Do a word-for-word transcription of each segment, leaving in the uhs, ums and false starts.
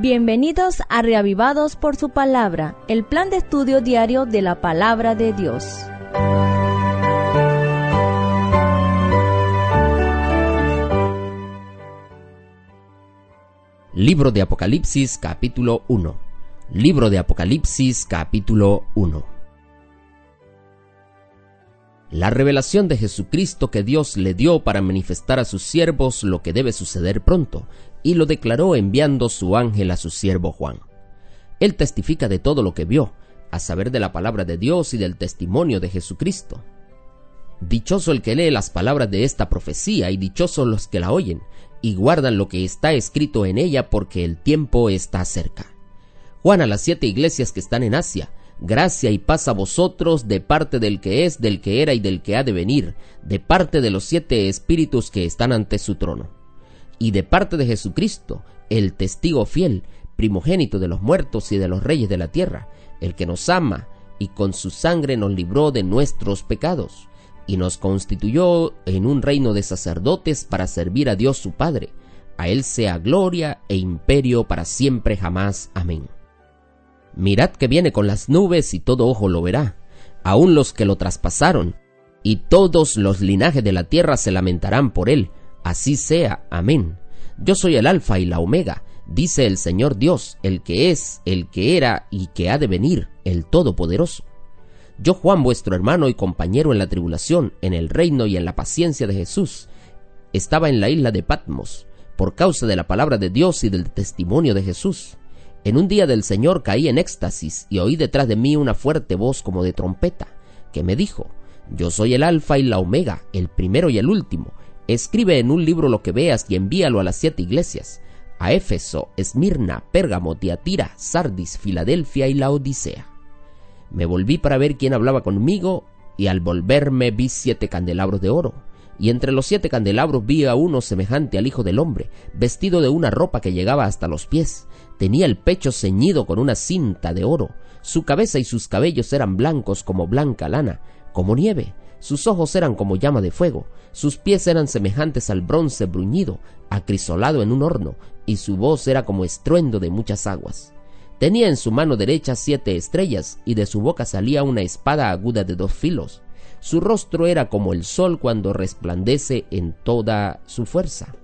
Bienvenidos a Reavivados por su Palabra, el plan de estudio diario de la Palabra de Dios. Libro de Apocalipsis, capítulo uno. Libro de Apocalipsis, capítulo uno. La revelación de Jesucristo que Dios le dio para manifestar a sus siervos lo que debe suceder pronto, y lo declaró enviando su ángel a su siervo Juan. Él testifica de todo lo que vio, a saber de la palabra de Dios y del testimonio de Jesucristo. Dichoso el que lee las palabras de esta profecía, y dichosos los que la oyen, y guardan lo que está escrito en ella, porque el tiempo está cerca. Juan a las siete iglesias que están en Asia: gracia y paz a vosotros de parte del que es, del que era y del que ha de venir, de parte de los siete espíritus que están ante su trono, y de parte de Jesucristo, el testigo fiel, primogénito de los muertos y de los reyes de la tierra, el que nos ama y con su sangre nos libró de nuestros pecados, y nos constituyó en un reino de sacerdotes para servir a Dios su Padre. A él sea gloria e imperio para siempre jamás. Amén. Mirad que viene con las nubes, y todo ojo lo verá, aun los que lo traspasaron, y todos los linajes de la tierra se lamentarán por él. Así sea. Amén. Yo soy el Alfa y la Omega, dice el Señor Dios, el que es, el que era y que ha de venir, el Todopoderoso. Yo, Juan, vuestro hermano y compañero en la tribulación, en el reino y en la paciencia de Jesús, estaba en la isla de Patmos, por causa de la palabra de Dios y del testimonio de Jesús. En un día del Señor caí en éxtasis, y oí detrás de mí una fuerte voz como de trompeta, que me dijo: Yo soy el Alfa y la Omega, el primero y el último. Escribe en un libro lo que veas y envíalo a las siete iglesias: a Éfeso, Esmirna, Pérgamo, Tiatira, Sardis, Filadelfia y Laodicea. Me volví para ver quién hablaba conmigo, y al volverme vi siete candelabros de oro, y entre los siete candelabros vi a uno semejante al Hijo del Hombre, vestido de una ropa que llegaba hasta los pies. Tenía el pecho ceñido con una cinta de oro, su cabeza y sus cabellos eran blancos como blanca lana, como nieve, sus ojos eran como llama de fuego, sus pies eran semejantes al bronce bruñido, acrisolado en un horno, y su voz era como estruendo de muchas aguas. Tenía en su mano derecha siete estrellas, y de su boca salía una espada aguda de dos filos. Su rostro era como el sol cuando resplandece en toda su fuerza.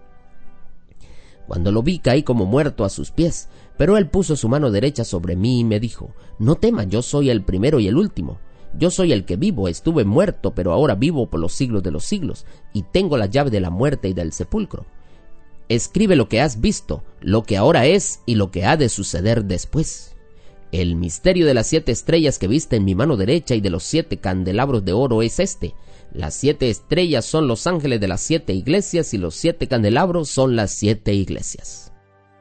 Cuando lo vi, caí como muerto a sus pies, pero él puso su mano derecha sobre mí y me dijo: No temas, yo soy el primero y el último. Yo soy el que vivo, estuve muerto, pero ahora vivo por los siglos de los siglos, y tengo la llave de la muerte y del sepulcro. Escribe lo que has visto, lo que ahora es y lo que ha de suceder después. El misterio de las siete estrellas que viste en mi mano derecha y de los siete candelabros de oro es este: las siete estrellas son los ángeles de las siete iglesias, y los siete candelabros son las siete iglesias.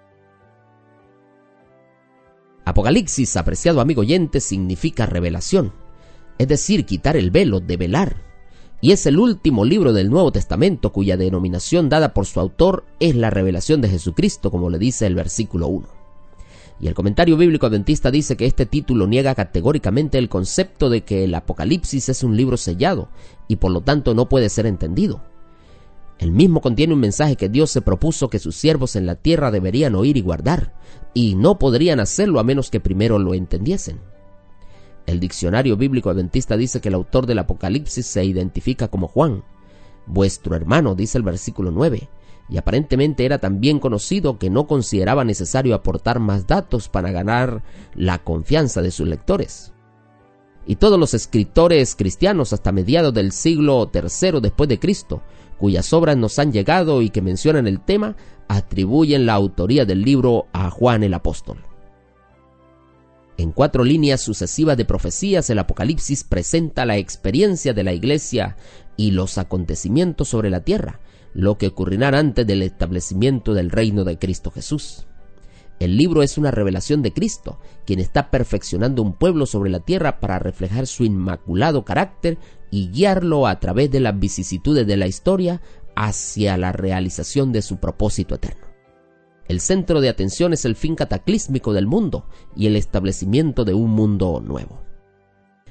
Apocalipsis, apreciado amigo oyente, significa revelación, es decir, quitar el velo, develar, y es el último libro del Nuevo Testamento cuya denominación dada por su autor es la revelación de Jesucristo, como le dice el versículo uno. Y el comentario bíblico adventista dice que este título niega categóricamente el concepto de que el Apocalipsis es un libro sellado y por lo tanto no puede ser entendido. El mismo contiene un mensaje que Dios se propuso que sus siervos en la tierra deberían oír y guardar, y no podrían hacerlo a menos que primero lo entendiesen. El diccionario bíblico adventista dice que el autor del Apocalipsis se identifica como Juan, vuestro hermano, dice el versículo nueve, y aparentemente era tan bien conocido que no consideraba necesario aportar más datos para ganar la confianza de sus lectores. Y todos los escritores cristianos hasta mediados del siglo tercero después de Cristo, cuyas obras nos han llegado y que mencionan el tema, atribuyen la autoría del libro a Juan el apóstol. En cuatro líneas sucesivas de profecías, el Apocalipsis presenta la experiencia de la iglesia y los acontecimientos sobre la tierra, lo que ocurrirá antes del establecimiento del reino de Cristo Jesús. El libro es una revelación de Cristo, quien está perfeccionando un pueblo sobre la tierra para reflejar su inmaculado carácter y guiarlo a través de las vicisitudes de la historia hacia la realización de su propósito eterno. El centro de atención es el fin cataclísmico del mundo y el establecimiento de un mundo nuevo.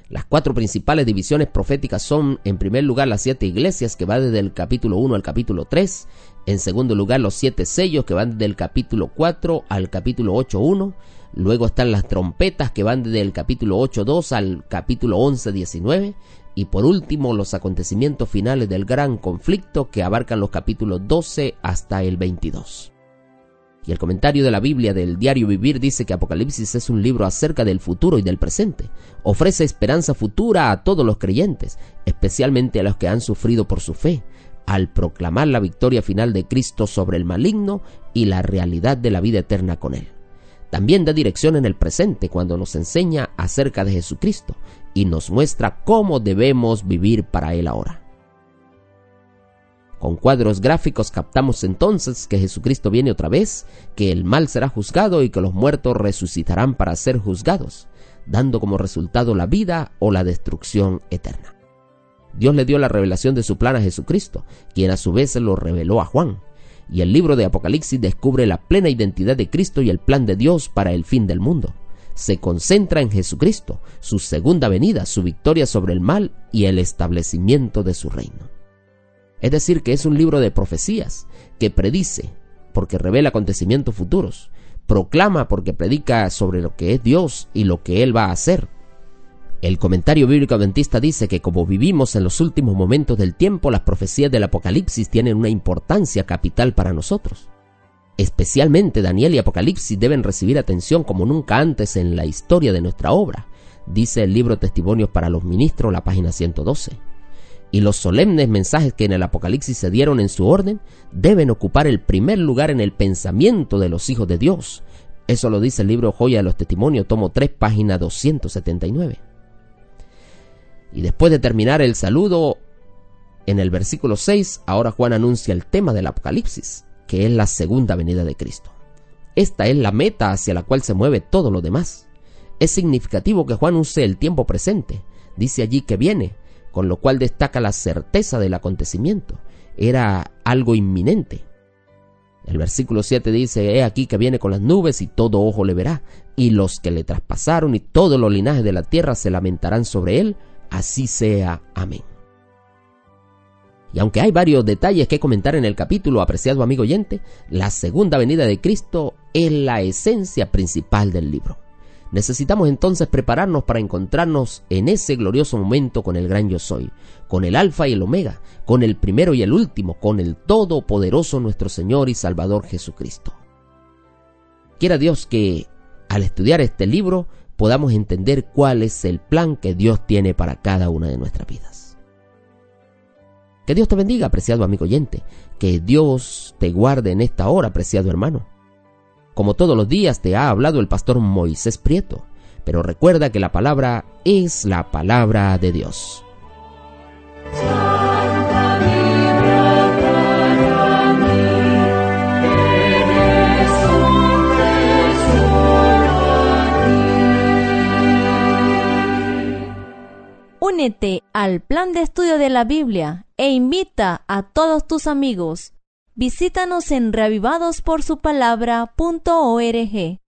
Las cuatro principales divisiones proféticas son, en primer lugar, las siete iglesias, que va desde el capítulo uno al capítulo tres. En segundo lugar, los siete sellos, que van desde el capítulo cuatro al capítulo ocho punto uno. Luego están las trompetas, que van desde el capítulo ocho punto dos al capítulo once punto diecinueve. Y por último, los acontecimientos finales del gran conflicto, que abarcan los capítulos doce hasta el veintidós. Y el comentario de la Biblia del Diario Vivir dice que Apocalipsis es un libro acerca del futuro y del presente. Ofrece esperanza futura a todos los creyentes, especialmente a los que han sufrido por su fe, al proclamar la victoria final de Cristo sobre el maligno y la realidad de la vida eterna con Él. También da dirección en el presente cuando nos enseña acerca de Jesucristo y nos muestra cómo debemos vivir para Él ahora. Con cuadros gráficos captamos entonces que Jesucristo viene otra vez, que el mal será juzgado y que los muertos resucitarán para ser juzgados, dando como resultado la vida o la destrucción eterna. Dios le dio la revelación de su plan a Jesucristo, quien a su vez se lo reveló a Juan, y el libro de Apocalipsis descubre la plena identidad de Cristo y el plan de Dios para el fin del mundo. Se concentra en Jesucristo, su segunda venida, su victoria sobre el mal y el establecimiento de su reino. Es decir, que es un libro de profecías, que predice porque revela acontecimientos futuros, proclama porque predica sobre lo que es Dios y lo que Él va a hacer. El comentario bíblico adventista dice que como vivimos en los últimos momentos del tiempo, las profecías del Apocalipsis tienen una importancia capital para nosotros. Especialmente Daniel y Apocalipsis deben recibir atención como nunca antes en la historia de nuestra obra, dice el libro Testimonios para los Ministros, la página ciento doce. Y los solemnes mensajes que en el Apocalipsis se dieron en su orden deben ocupar el primer lugar en el pensamiento de los hijos de Dios. Eso lo dice el libro Joya de los Testimonios, tomo tres, página doscientos setenta y nueve. Y después de terminar el saludo, en el versículo seis, ahora Juan anuncia el tema del Apocalipsis, que es la segunda venida de Cristo. Esta es la meta hacia la cual se mueve todo lo demás. Es significativo que Juan use el tiempo presente. Dice allí que viene, con lo cual destaca la certeza del acontecimiento. Era algo inminente. El versículo siete dice: he aquí que viene con las nubes y todo ojo le verá, y los que le traspasaron y todos los linajes de la tierra se lamentarán sobre él. Así sea. Amén. Y aunque hay varios detalles que comentar en el capítulo, apreciado amigo oyente, la segunda venida de Cristo es la esencia principal del libro. Necesitamos entonces prepararnos para encontrarnos en ese glorioso momento con el gran yo soy, con el alfa y el omega, con el primero y el último, con el todopoderoso nuestro Señor y Salvador Jesucristo. Quiera Dios que al estudiar este libro podamos entender cuál es el plan que Dios tiene para cada una de nuestras vidas. Que Dios te bendiga, apreciado amigo oyente, que Dios te guarde en esta hora, apreciado hermano. Como todos los días te ha hablado el pastor Moisés Prieto, pero recuerda que la palabra es la palabra de Dios. Santa Biblia para mí, eres un tesoro a ti. Únete al plan de estudio de la Biblia e invita a todos tus amigos. Visítanos en reavivados por su palabra punto org.